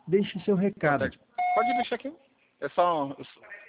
Deixe seu Boa recado. tarde. Pode deixar aqui. É só.